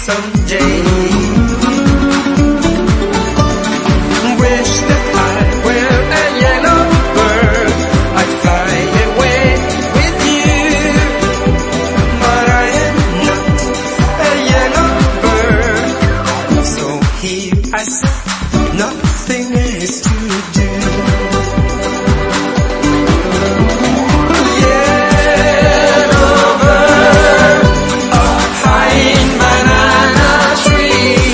someday. Wish that I were a yellow bird, I'd fly away with you. But I am not a yellow bird, so here I sit, nothing else to do. Yellow bird, up high in banana tree.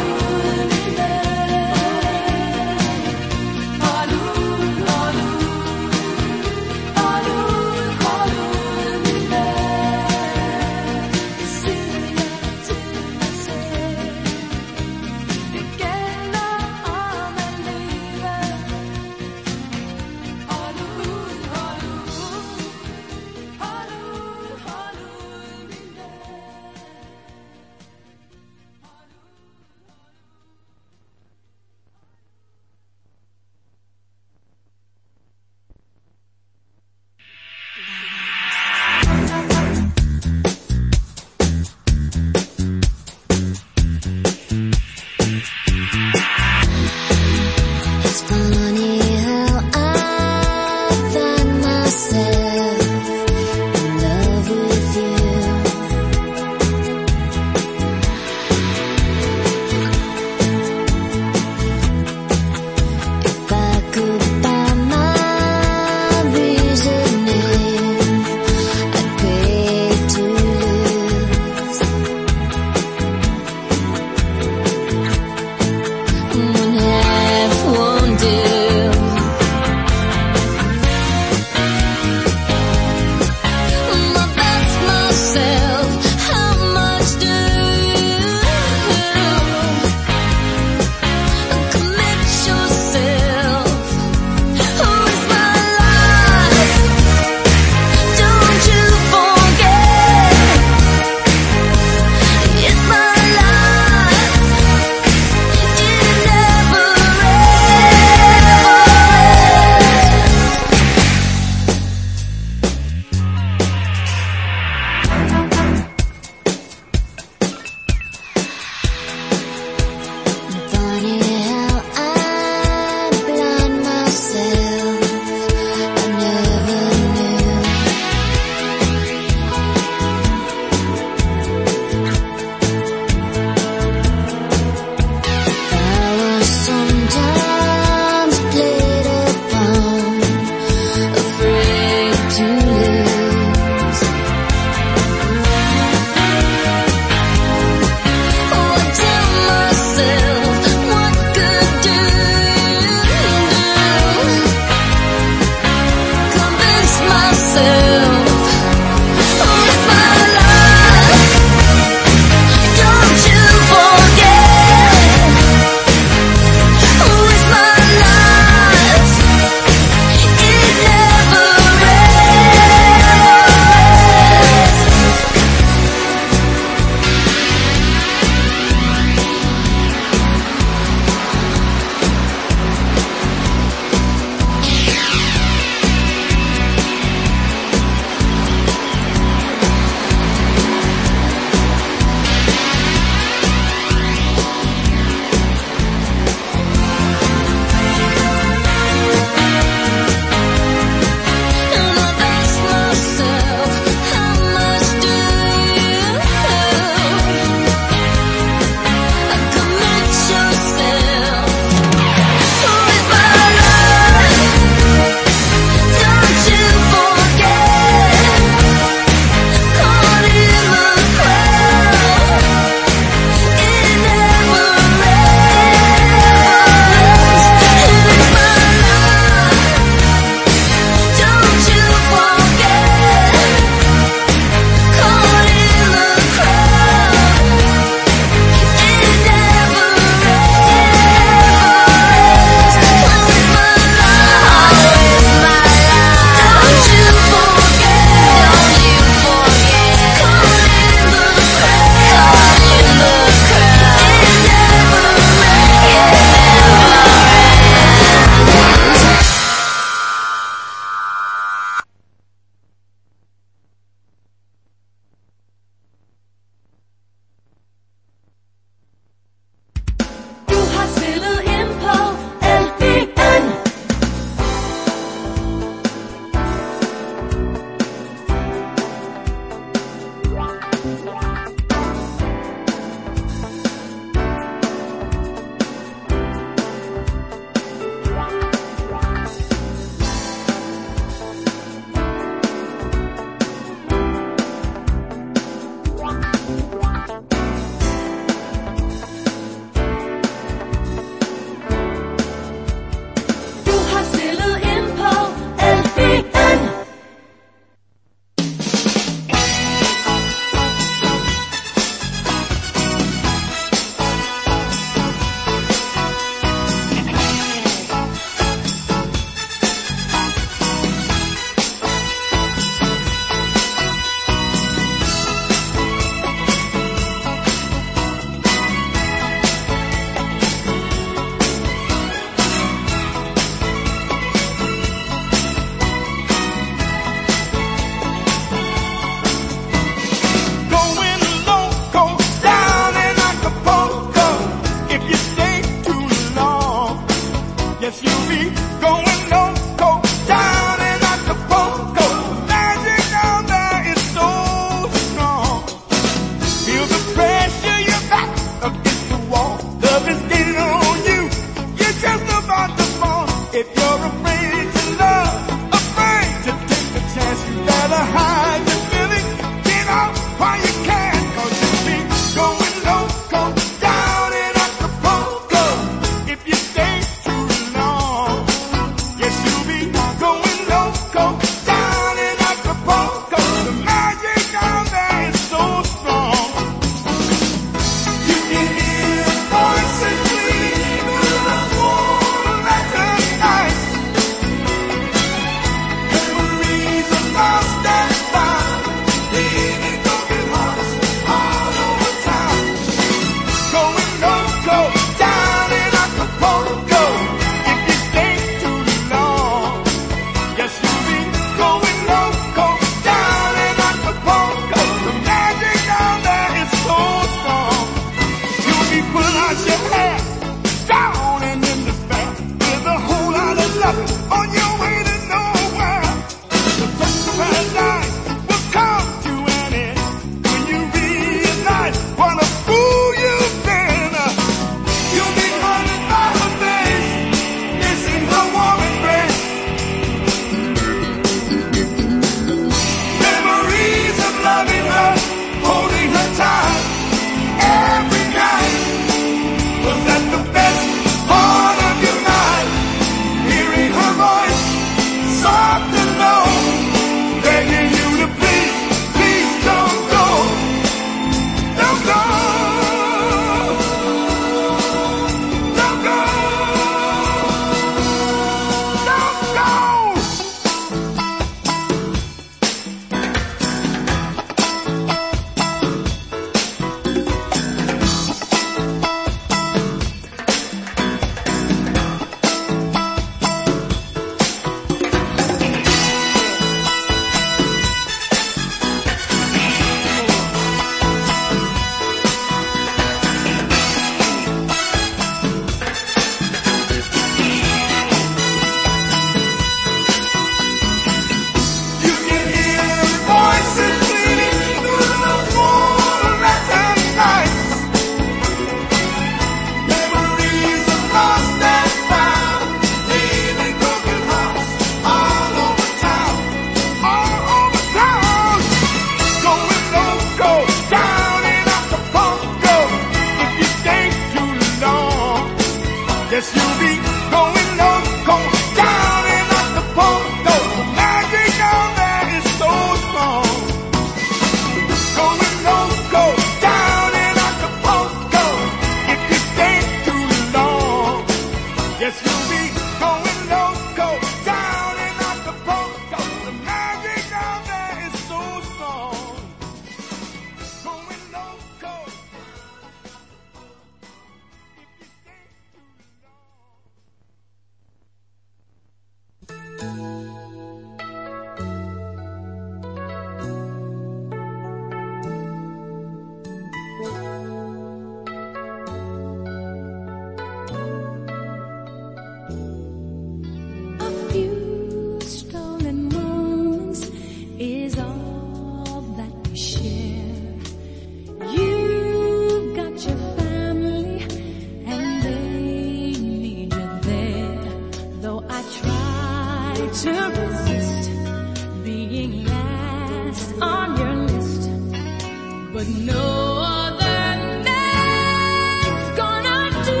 to resist being last on your list, but no other night's gonna do.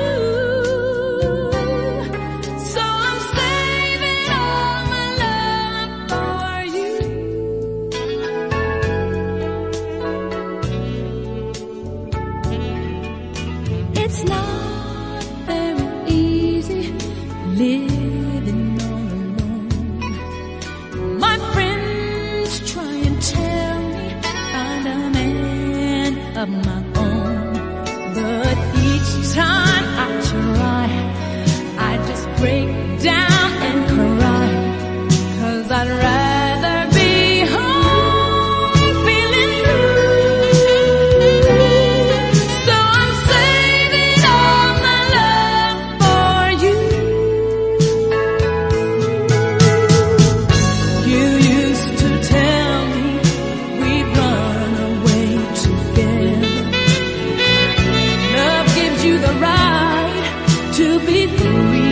So I'm saving all my love for you. It's not very easy living all alone. My friends try and tell me find a man of my own, but each time I try, I just break down and cry, 'cause I'd rather be home feeling blue. So I'm saving all my love for you. You used to tell me we'd run away together. Love gives you the right to be free.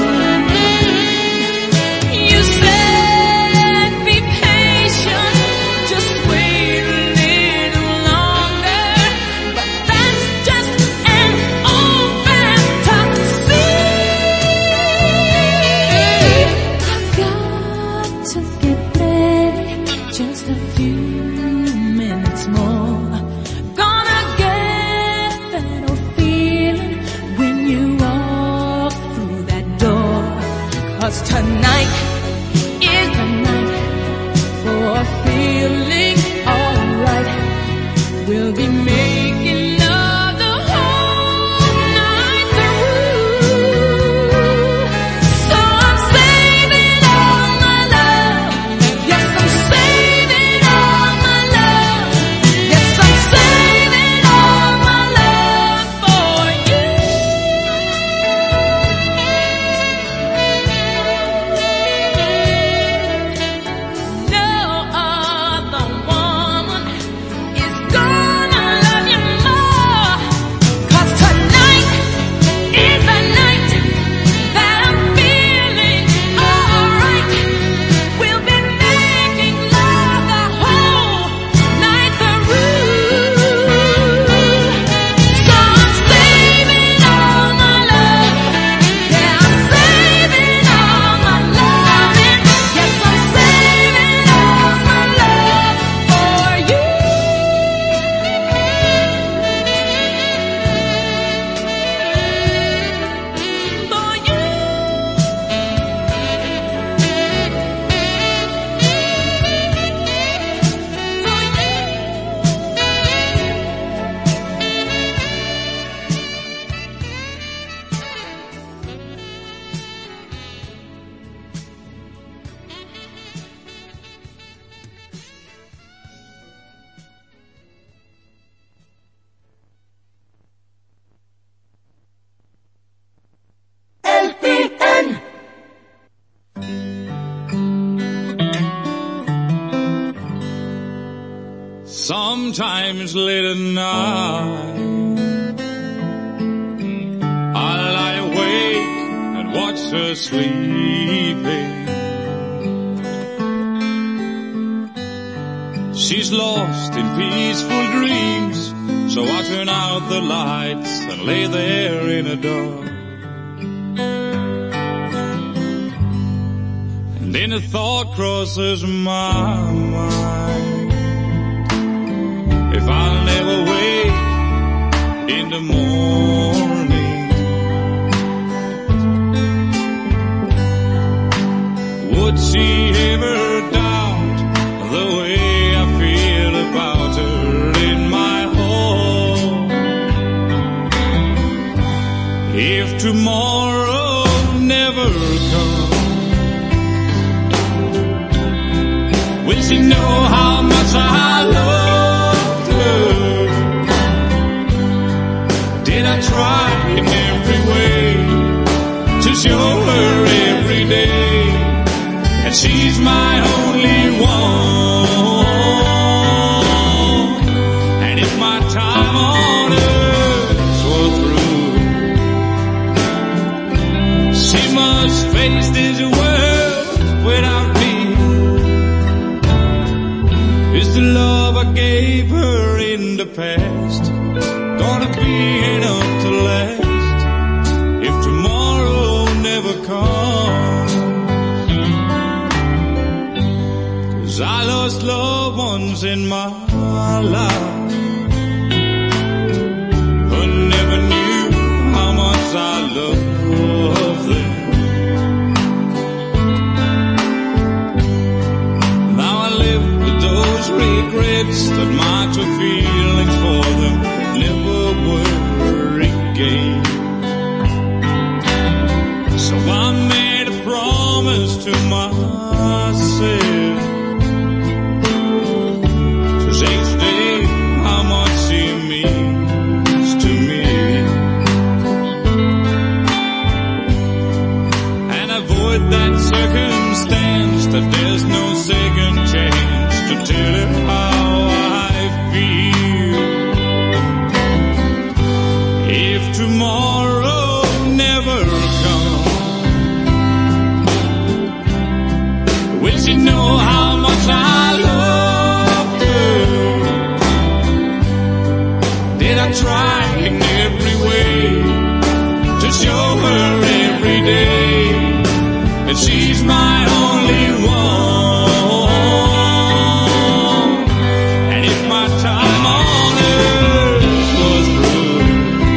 You said be patient, just wait a little longer, but that's just an old fantasy. I've got to get ready, just a few minutes more. Gonna get that old feeling when you walk through that door. 'Cause tonight is the night for feeling alright. We'll be making love the whole night through. So I'm saving all my love. Yes, I'm saving all my love. Yes, I'm saving all my love for you. No other woman is gonna love you more, 'cause tonight is the night that I'm feeling alright. We'll be making love the whole night through. So I'm saving all my love. Yeah, I'm saving all my loving. Yes, I'm saving all my love for you. For you. LPN. Sometimes late at night, I lie awake and watch her sleeping. She's lost in peaceful dreams, so I turn out the lights and lay there in the dark. And then a thought crosses my mind: if I'll never wake in the morning, would she ever doubt the way I feel about her in my home? If tomorrow never comes, will she know how much I loved her? Did I try in every way to show her every day that she's my only one? And if my time on earth were through, she must face this world with 'cause I lost loved ones in my life, but never knew how much I loved them. Now I live with those regrets that my true feelings for them never were regained. So I made a promise to myself to say each day how much he means to me, and avoid that circumstance that there's no second chance to tell him how I feel. If tomorrow never comes, will she know how much I loved her? Did I try in every way to show her every day that she's my only one? And if my time on earth was through,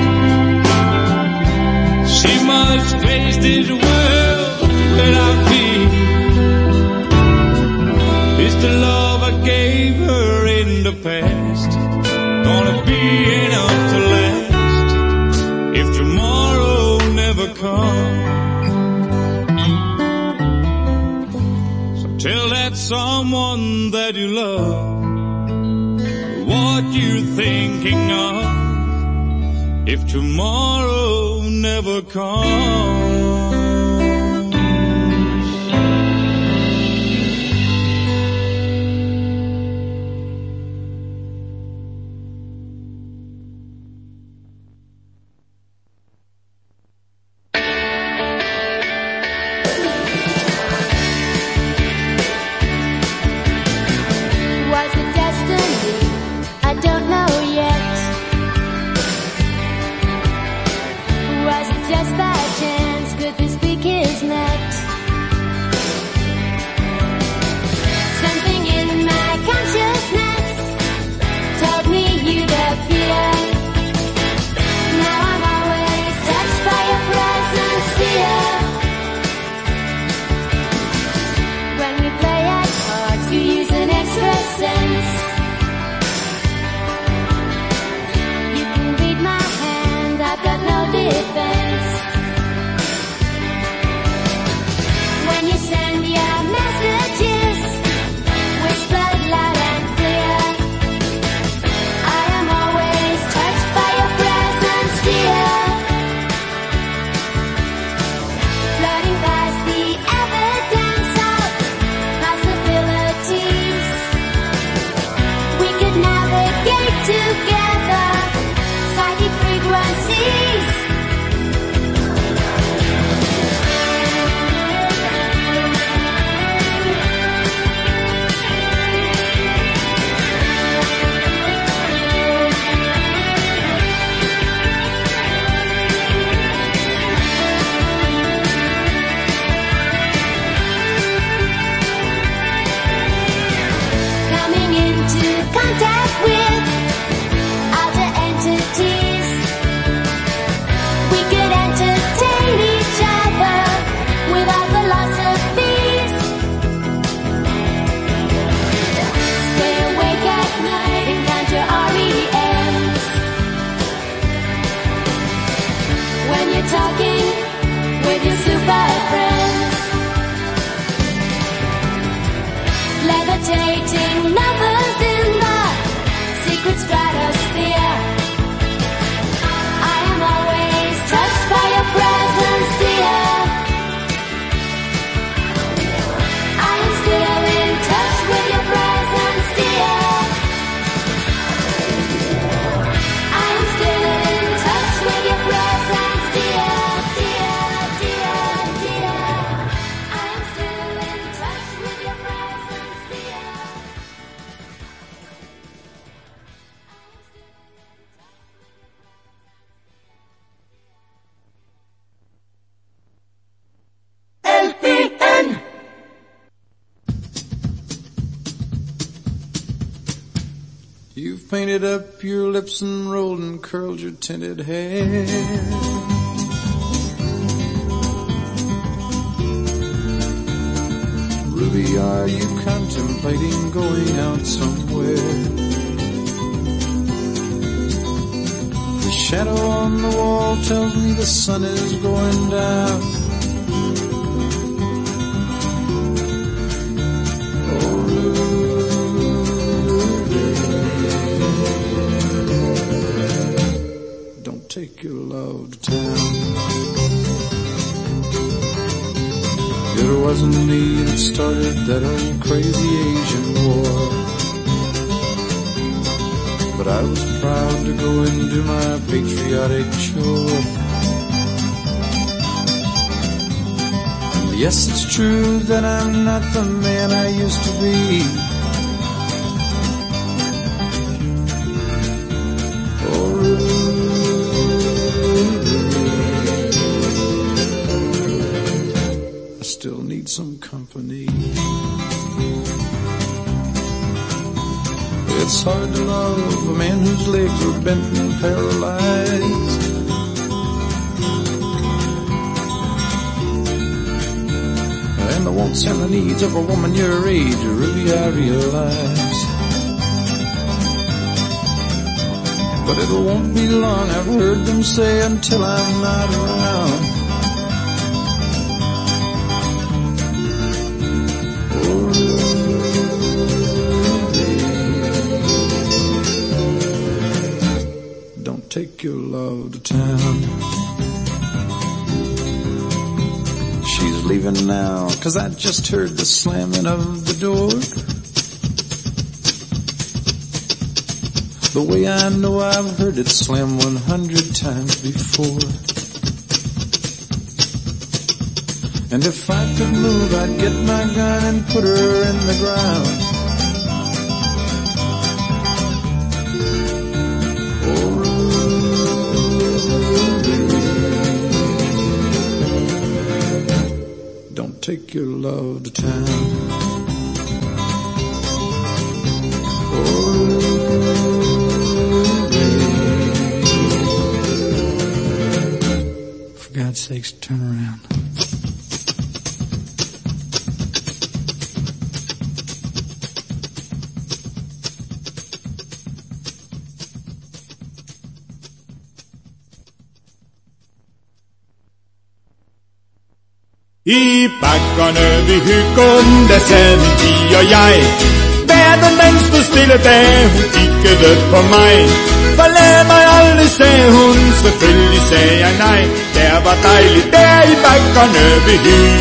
she must face this world without fear. Is the love I gave her in the past gonna be enough to last if tomorrow never comes? So tell that someone that you love what you're thinking of if tomorrow never comes. Was it destiny? I don't know yet. Was it just by chance? Could this be kismet? Something in my consciousness told me you'd appear. Now I'm always touched by your presence, dear. When we play at cards, you use an extra sense. You can read my hand, I've got no defense. When you send your messages, whispered loud and clear, I am always touched by your presence, dear. Floating past the evidence of possibilities, we could navigate together, psychic frequencies. Coming into contact with other entities, we could entertain each other without philosophies. Stay awake at night and count your REMs. When you're talking with your super friends, levitating lovers in the secret stratosphere. I am always touched by your presence, dear. I am still in touch with your presence, dear. I am still in touch with your presence, dear, dear, dear, dear. I am still in touch with your presence, dear. I am still You've painted up your lips and rolled and curled your tinted hair. Ruby, are you contemplating going out somewhere? The shadow on the wall tells me the sun is going down. Oh, Ruby, don't take your love to town. It wasn't me that started that old crazy Asian war, but I was proud to go and do my patriotic chore. And yes, it's true that I'm not the man I used to be. Oh, I still need some company. It's hard to love a man whose legs are bent and paralyzed. And the wants and the needs of a woman your age, Ruby, I realize. But it won't be long, I've heard them say, until I'm not around. Take your love to town. She's leaving now, 'cause I just heard the slamming of the door. The way I know I've heard it slam 100 times before. And if I could move, I'd get my gun and put her in the ground. Take your love to town. Oh, for God's sakes, turn around. I bakkerne ved Hygum, der sad min pige og jeg. Verden den stod stille, da hun kiggede på mig. Forlad mig aldrig, sagde hun, selvfølgelig sagde jeg nej. Der var dejligt der i bakkerne ved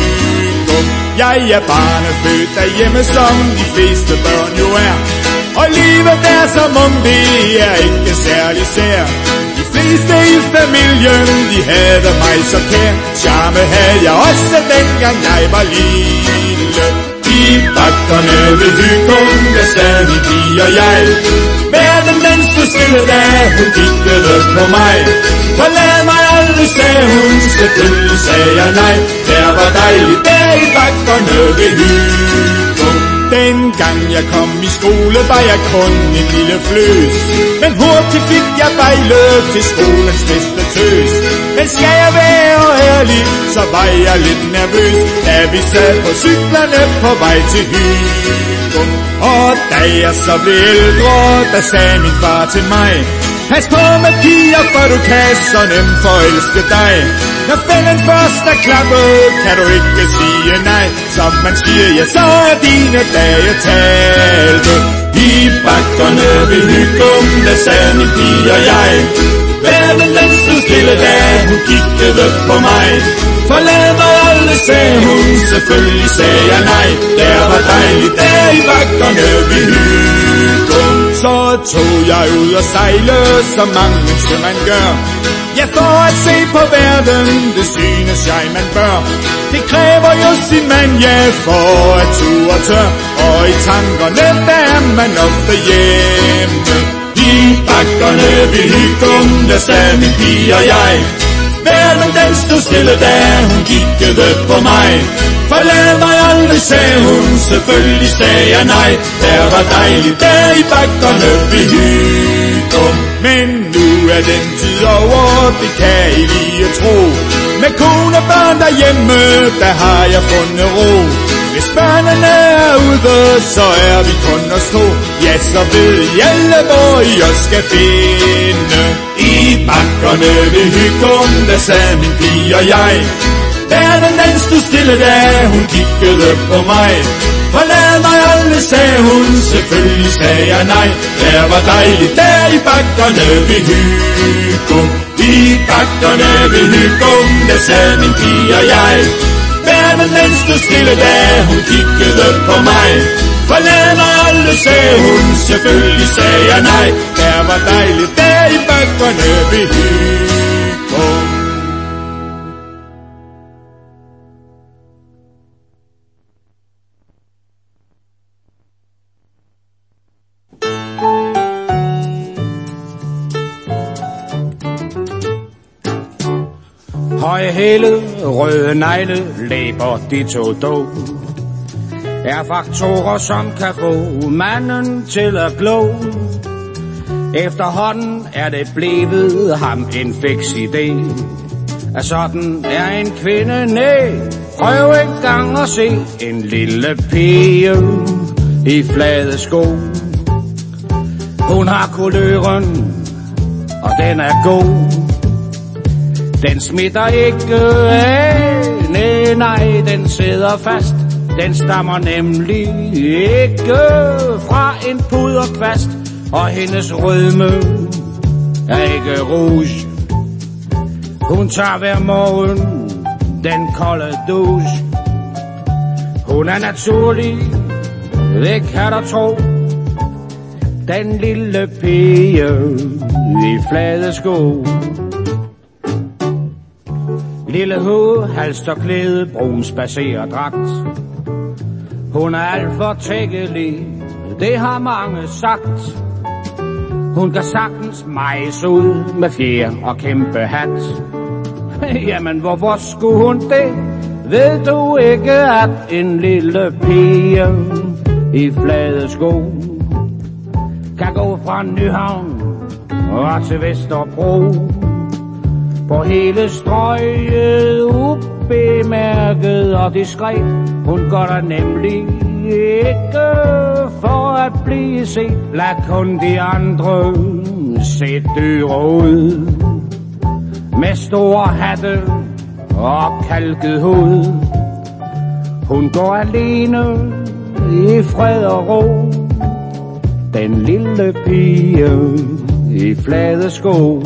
Hygum. Jeg er barnefødt derhjemme, som de fleste børn jo er. Og livet der som om det er ikke særlig sær. De fleste i familien, de havde mig så kær. Charme havde jeg også dengang jeg var lille. I bakkerne ved Hygum, der sad min pige og jeg. Verden den stod stille, da hun kiggede på mig. Forlad mig aldrig, sagde hun, selvfølgelig sagde jeg nej. Der var dejligt der i bakkerne ved Hygum. Dengang jeg kom i skole, var jeg kun en lille fløs. Men hurtigt fik jeg bejlet til skolens bedste tøs. Men skal jeg være ærlig, så var jeg lidt nervøs, da vi sad på cyklerne på vej til Hygum. Og da jeg så blev ældre, der sagde min far til mig: pas på med piger, for du kan så nemt forelske dig. Når fælden først er klappet, kan du ikke sige nej. Som man siger, ja, så er dine dage talte. I bakkerne ved Hygum, der sad min pige og jeg. Verden den stod stille, da hun kiggede på mig. Forlad mig aldrig, sagde hun, selvfølgelig sagde jeg nej. Der var dejligt der i bakkerne ved Hygum. Så tog jeg ud og sejle, som mange sømand gør. Ja, for at se på verden, det synes jeg man bør. Det kræver jo sin mand, ja, for at ture tør. Og i tankerne, der er man ofte hjemme. I bakkerne ved Hygum, der sad min pige og jeg. Verden den stod stille, da hun kiggede på mig. Forlad mig aldrig, sagde hun, selvfølgelig sagde jeg nej. Der var dejligt der i bakkerne ved Hygum. Men nu er den tid over, det kan I lige tro. Med kone og børn derhjemme, der har jeg fundet ro. Hvis børnene er ude, så er vi kun os to. Ja, så ved I alle, hvor I også skal finde. I bakkerne ved Hygum, der sad min pige og jeg. Verden den stod stille, da hun kiggede på mig. Forlad mig aldrig, sagde hun, selvfølgelig sagde jeg nej. Der var dejligt der i bakkerne ved Hygum. I bakkerne ved Hygum, der sad min pige og jeg. Verden den stod stille, da hun kiggede på mig. Forlad mig aldrig, sagde hun, selvfølgelig sagde jeg nej. Der var dejligt der i bakkerne ved Hygum. Høje hæle, røde negle, læber de to dog. Er faktorer, som kan få manden til at glo. Efterhånden er det blevet ham en fiks idé. At sådan er en kvinde, næ. Prøv en gang at se en lille pige i flade sko. Hun har kuløren, og den er god. Den smitter ikke af, nej, den sidder fast. Den stammer nemlig ikke fra en puderkvast. Og hendes rødme er ikke rouge. Hun tager hver morgen den kolde douche. Hun er naturlig, det kan du tro. Den lille pige i flade sko. Lille hoved, halsterklæde, brun spacerdragt. Hun er alt for tækkelig, det har mange sagt. Hun kan sagtens mejse ud med fjer og kæmpe hat. Jamen hvorfor skulle hun det? Ved du ikke, at en lille pige i flade sko kan gå fra Nyhavn og til Vesterbro på hele strøget, ubemærket og diskret. Hun går der nemlig ikke for at blive set. Lad kun de andre se dyre ud med store hatte og kalket hoved. Hun går alene i fred og ro. Den lille pige i flade sko.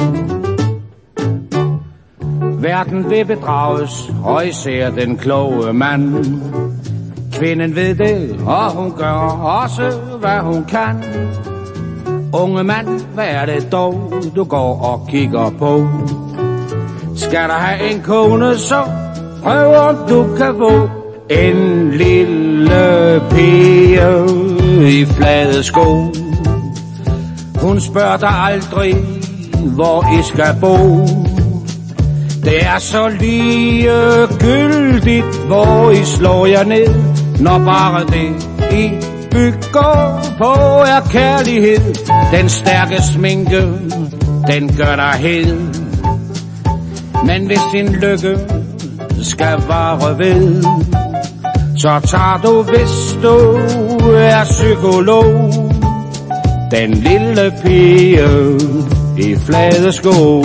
Verden vil bedrages, og især den kloge mand. Kvinden ved det, og hun gør også, hvad hun kan. Unge mand, hvad er det dog, du går og kigger på? Skal der have en kone, så prøv om du kan få en lille pige i flade sko. Hun spørger dig aldrig, hvor I skal bo. Det er så ligegyldigt, hvor I slår jer ned, når bare det I bygger på er kærlighed. Den stærke sminke, den gør dig hed. Men hvis din lykke skal vare ved, så tager du, hvis du er psykolog, den lille pige i flade sko.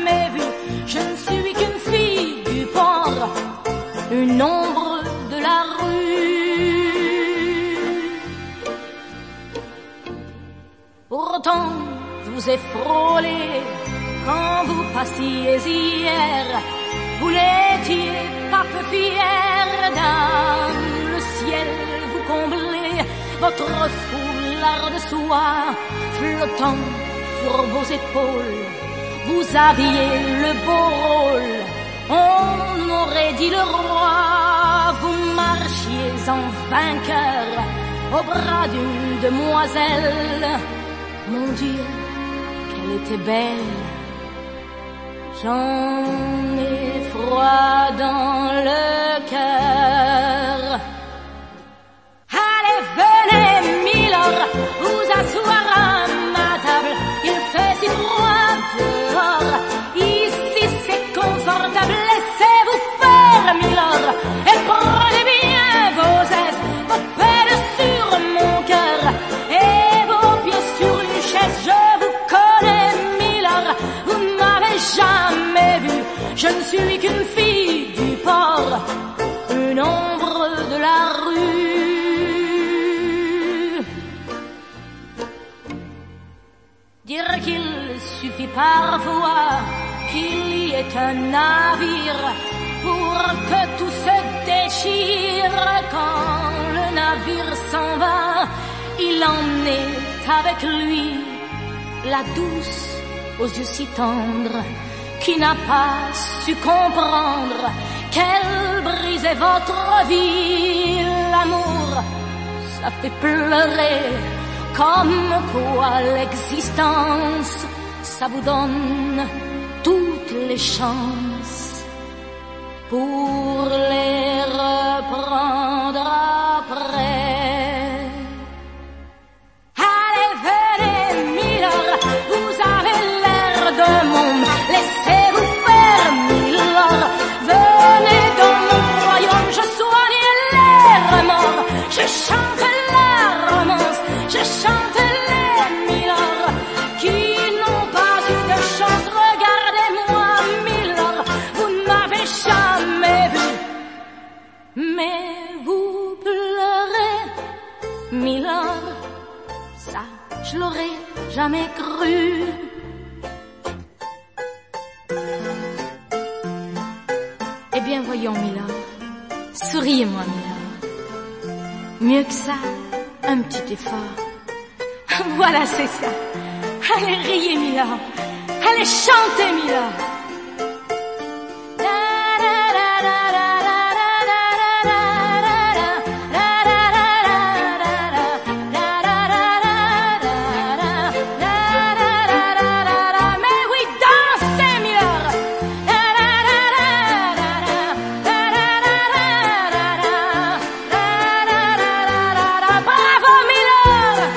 Une ombre de la Pourtant, vous ai frôlé quand vous passiez hier. Vous n'étiez pas peu fier, dans le ciel vous comblez, votre foulard de soie flottant sur vos épaules. Vous aviez le beau rôle, on aurait dit le roi. Vous marchiez en vainqueur au bras d'une demoiselle. Mon Dieu, qu'elle était belle. J'en ai froid dans le cœur. Allez, venez, Milord, vous asseoir à ma table. Il fait si froid dehors, ici c'est confortable. Laissez-vous faire, Milord, et prenez bien vos aises, vos pelles sur mon cœur et vos pieds sur une chaise. Je vous connais, Milord, vous m'avez jamais vu. Je ne suis qu'une fille du port, une ombre de la rue. Dire qu'il suffit parfois qu'il y ait un navire pour que tout se déchire. Quand le navire s'en va, il emmenait avec lui la douce aux yeux si tendres, qui n'a pas su comprendre qu'elle brisait votre vie. L'amour, ça fait pleurer, comme quoi l'existence, ça vous donne toutes les chances pour les reprendre après. Allez, venez, Milord, vous avez l'air d'un monde, laissez-vous faire, Milord. Venez dans mon royaume, je soigne les remords, je chante la romance, je chante les Milord qui n'ont pas eu de chance. Regardez-moi, Milord, vous ne m'avez jamais vu, mais vous pleurez, Milord, ça je l'aurais jamais cru. Eh bien voyons, Milord, souriez-moi, Milord. Mieux que ça, un petit effort. Voilà, c'est ça. Allez, riez, Milord. Allez, chantez, Milord. Mais oui, dansez, Milord. Bravo, Milord.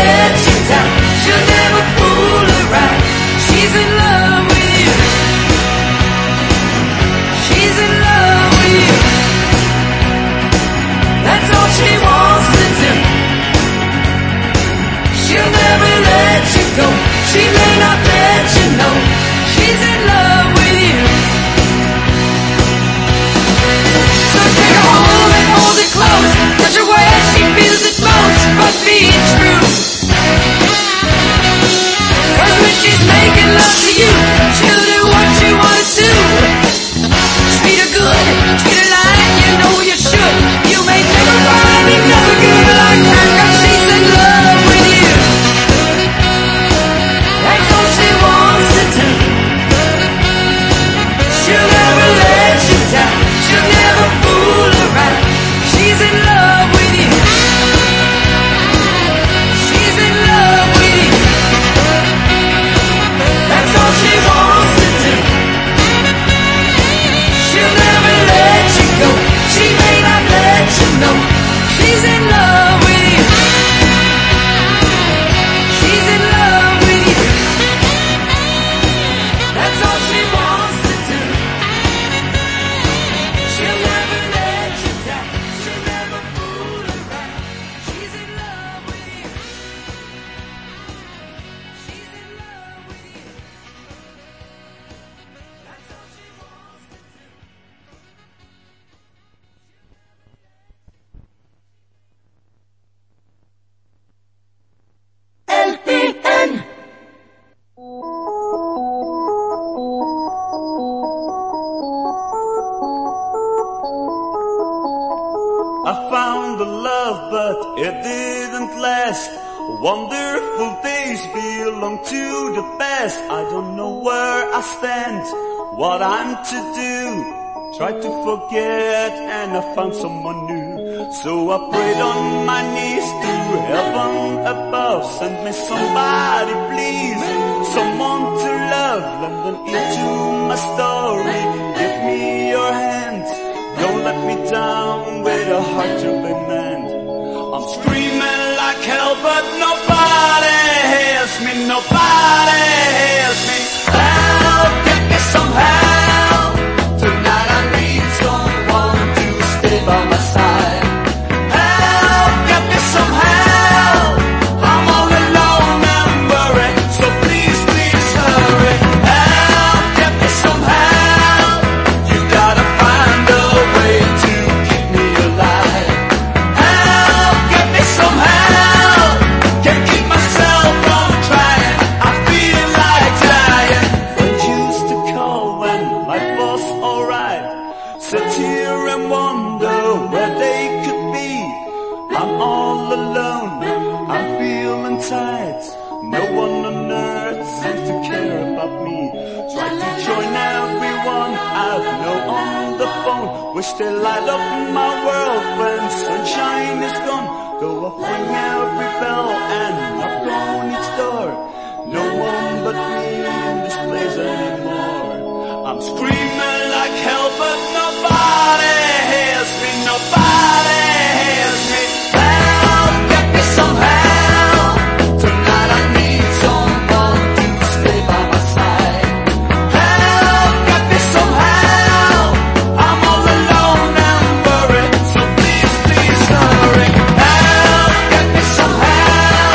let you down. She'll never fool around. She's in love with you. She's in love with you. That's all she wants to do. She'll never let you go. She may not let you know. She's in love with you. So take her home and hold her close. Touch her where she feels it most. But be true. 'Cause when she's making love to you, she'll do what you wanna do. Treat her good, treat her like you know you should. You may never find another girl like that, 'cause she's in love with you. That's all she wants to do. She'll never let you down. She'll never fool around. She's in love with you. She's in love with you. That's all she wants to do. She'll never let you go. She may not let you know. She's in love with you. She's in love with you. That's all she wants to do. She'll never let you down. She'll never fool around. She's in love with you. She's in love with you. That's all she wants to do. LPN. I found the love, but it didn't last. Wonderful days belong to the past. I don't know where I stand, what I'm to do. Tried to forget and I found someone new. So I prayed on my knees to heaven above. Send me somebody please, someone to love. London into my story. Give me your hand, don't let me down with a heart to be mend. I'm screaming like hell, but nobody hears me, nobody hears me. Help, get me some help. Tonight I need someone to stay by my side. Help, get me some help. I'm all alone and worried, so please, please hurry. Help, get me some help. You gotta find a way to keep me alive. Help, get me some help. Can't keep myself from trying. I feel like dying. Friends used to call when life was alright. Sit here and wonder where they could be. I'm all alone, I'm feeling tight. No one on earth seems to care about me. Try to join everyone I know on the phone. Wish they light up my world when sunshine is gone. Though I ring every bell and knock on each door. No one but me in this place anymore. I'm screaming like hell, but nobody hears me, nobody hears me. Help, get me some help. Tonight I need someone to stay by my side. Help, get me some help. I'm all alone and worried, so please, please hurry. Help, get me some help.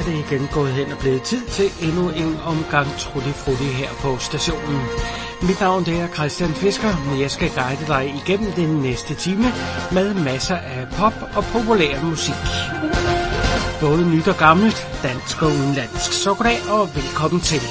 det igen gået hen og blevet tid til endnu en omgang Trutti Frutti her på stationen. Mit navn det er Christian Fisker, men jeg skal guide dig igennem den næste time med masser af pop og populær musik. Både nyt og gammelt, dansk og udenlandsk. Så goddag og velkommen til.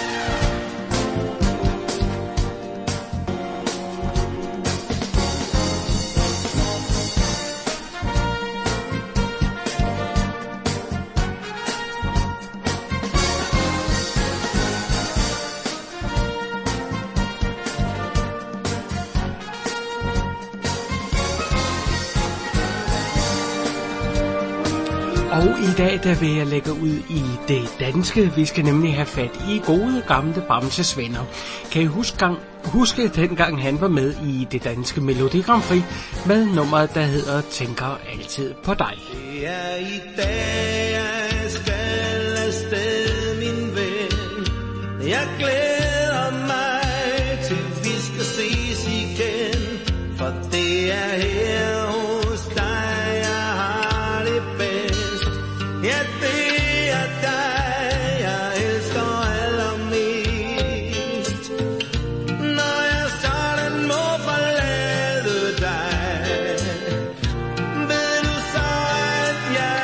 Og i dag der vil jeg lægge ud i det danske. Vi skal nemlig have fat i gode gamle Bamses Venner. Kan I huske dengang han var med i det danske Melodi Grand Prix med nummeret der hedder Tænker altid på dig. Det er i dag jeg skal afsted, min ven. Jeg glæder mig til vi skal ses igen, for det er her hos dig jeg har det bedst. Ja, det er dig jeg elsker allermest. Når jeg sådan må forlade dig, ved du så at jeg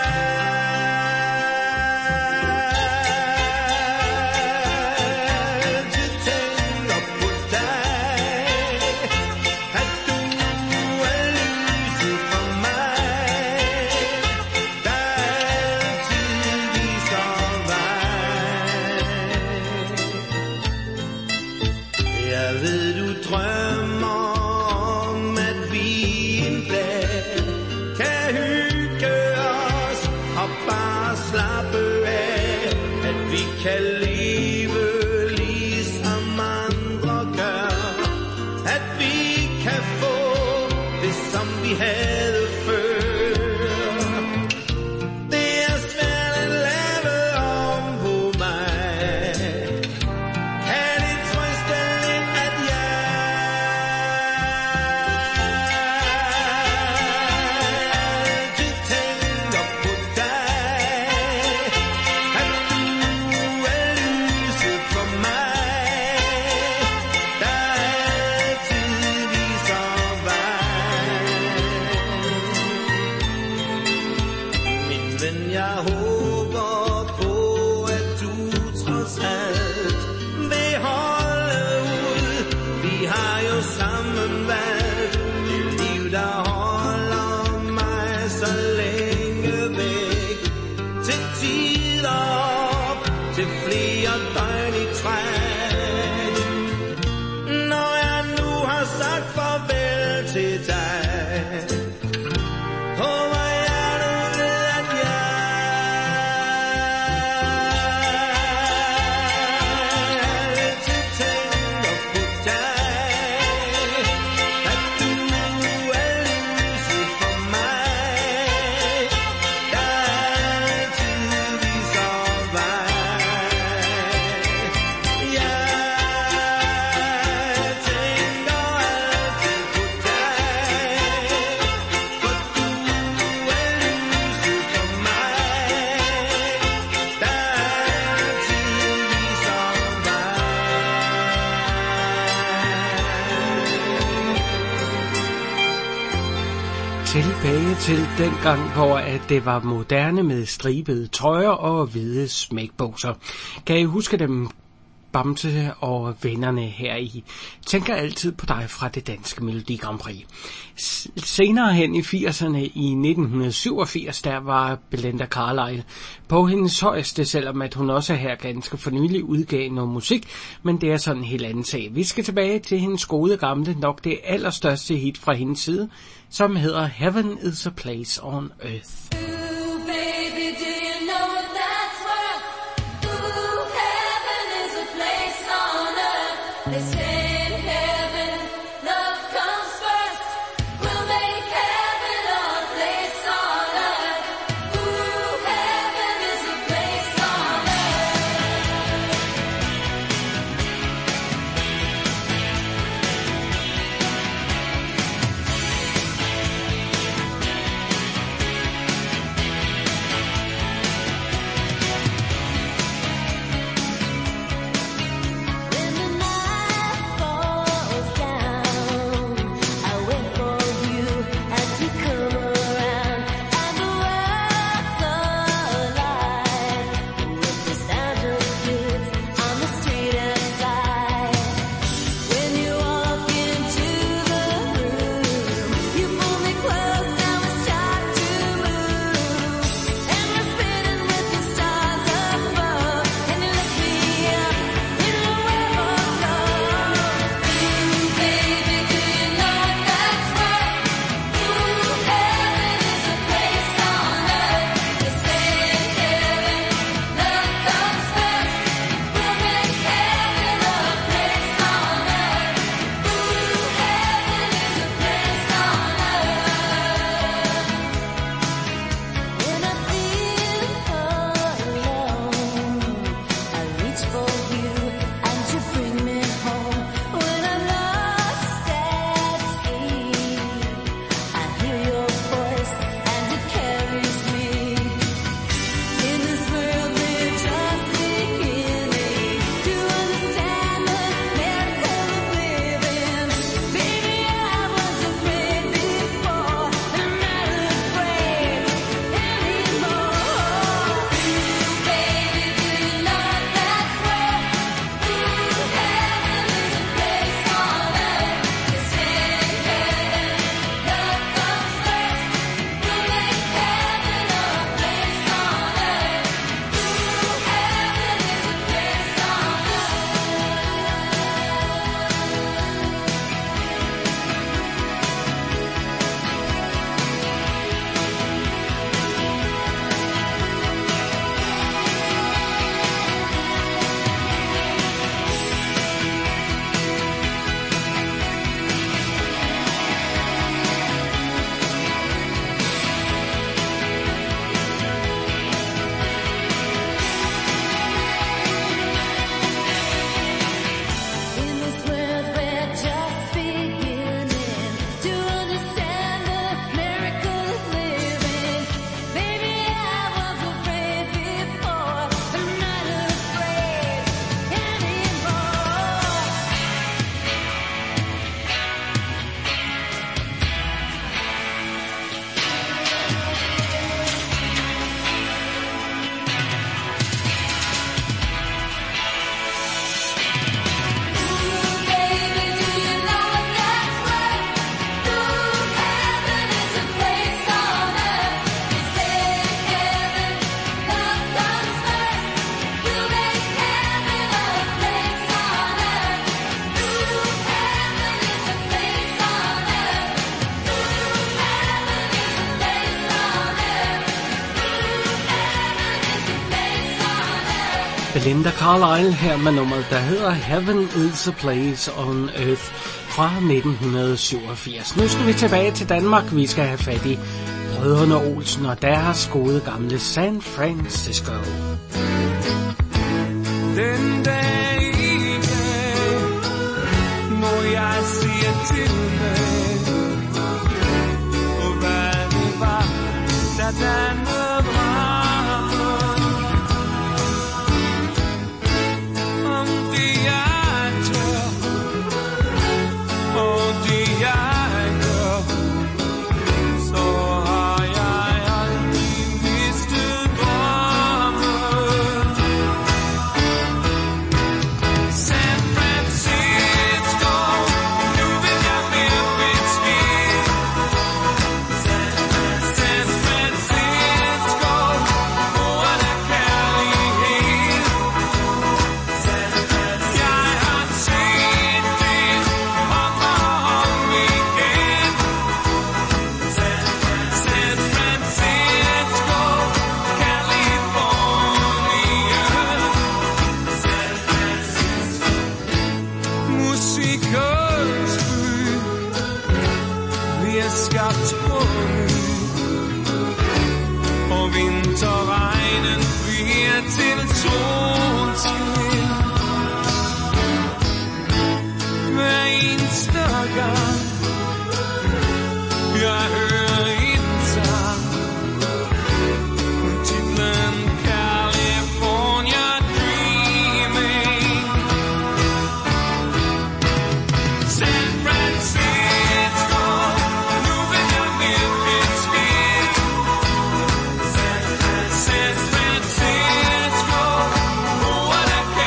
altid tænker på dig. At du er lyset for mig, der altid viser vej. Jeg ved du drømmer om at vi en dag kan hygge os og bare slappe af. At vi kan leve ligesom andre gør. At vi kan få det som vi havde før. Det er svært at lave om på mig. Er det trøsteligt at jeg altid tænker på dig. At du er lyset for mig, der altid viser vej. Min ven, jeg håber på at du trods alt vil holde ud. Vi har jo sammen valgt det liv der holder mig så længe væk. Til tider op, til flere døgn i træk. Når jeg nu har sagt farvel til dig, håber jeg du ved at jeg altid tænker på dig. At du er lyset for mig, der altid viser vej. Jeg tænker altid på dig, for du er lyset for mig, der altid viser vej. Tilbage til dengang, hvor at det var moderne med stribede trøjer og hvide smækbukser. Kan I huske dem, Bamse og vennerne her i Tænker altid på dig fra det danske Melodi Grand Prix. Senere hen i 80'erne i 1987, der var Belinda Carlisle på hendes højeste, selvom at hun også her ganske for nylig udgav noget musik, men det er sådan en helt anden sag. Vi skal tilbage til hendes gode gamle, nok det allerstørste hit fra hendes side, som hedder Heaven is a Place on Earth. They say in heaven, love comes first. We'll make heaven a place on earth. Ooh, heaven is a place on earth. just for you, and you bring me home when I'm lost at sea. I hear your voice and it carries me. In this world we're just beginning to understand the miracle of living. Baby, I was afraid before, and I'm not afraid anymore. Baby, do you know that's where heaven is a place on earth? It's in heaven, love comes first. We'll make heaven a place on earth. Heaven is a place on In this world we're just beginning to understand the miracle of living. Baby, I was afraid before, but I'm not afraid anymore. Baby, do you know that's right? Heaven is a place on earth. It's in heaven, love comes first. We'll make heaven a place on earth. Heaven is a place on earth. Heaven is a place on earth. Heaven is a place on earth. Belinda Carlisle her med nummeret, der hedder Heaven is a Place on Earth fra 1987. Nu skal vi tilbage til Danmark. Vi skal have fat i Brødrene Olsen og deres gode gamle San Francisco.